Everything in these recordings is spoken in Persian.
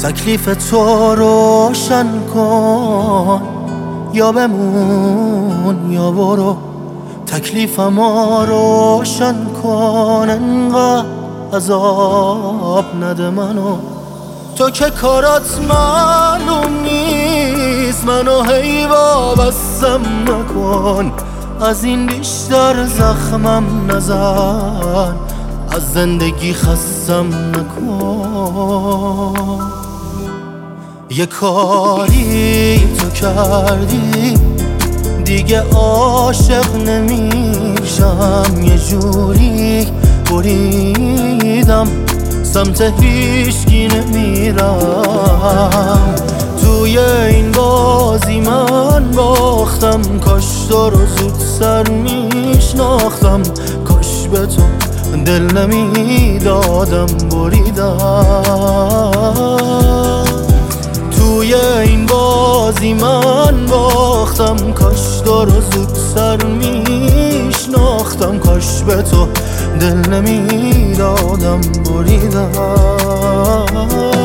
تکلیف تو روشن کن، یا بمون یا برو. تکلیفمو روشن کن، انقدر عذاب نده منو. تو که کارات معلوم نیست، منو هی وابستم نکن. از این بیشتر زخمم نزن، از زندگی خستم نکن. یه کاری تو کردی دیگه عاشق نمیشم. یه جوری بریدم سمت هیچکی نمیرم. توی این بازی من باختم، کاش تو رو زود سر میشناختم. کاش به تو دل نمیدادم بریدم. توی این بازی من باختم، کاش تو رو زود سر میشناختم. کاش به تو دل نمیدادم بریدم.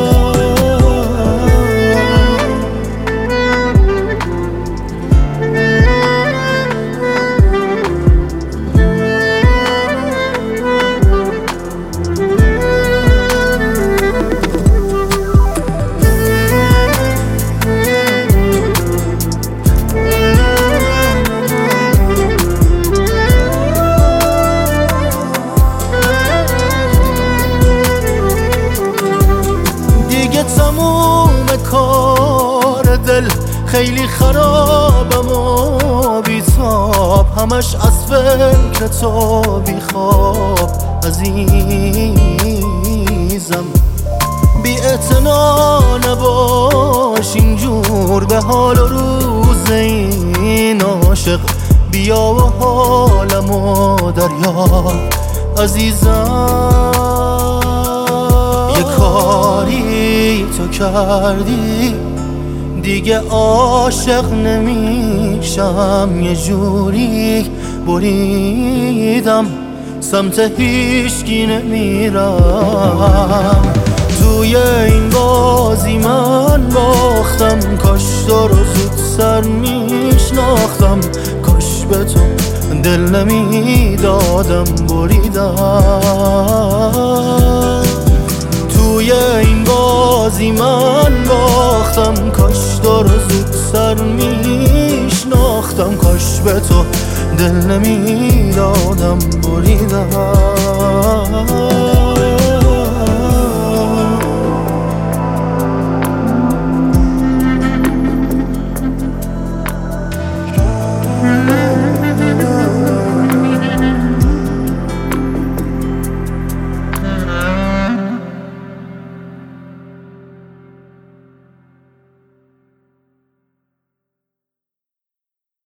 تموم کار دل خیلی خرابم و بیتاب، همش از فکر تو بیخواب. عزیزم بی اعتنا نباش اینجور، به حال و روز این عاشق بیا و حالمو دریاب. عزیزم یه کاری تو کردی دیگه عاشق نمیشم. یه جوری بریدم سمت هیچکی نمیرم. توی این بازی من باختم، کاش تو رو زود سر میشناختم. کاش به تو دل نمیدادم بریدم. توی این بازی من باختم، کاش تو رو زود سر میشناختم. کاش به تو دل نمیدادم بریدم.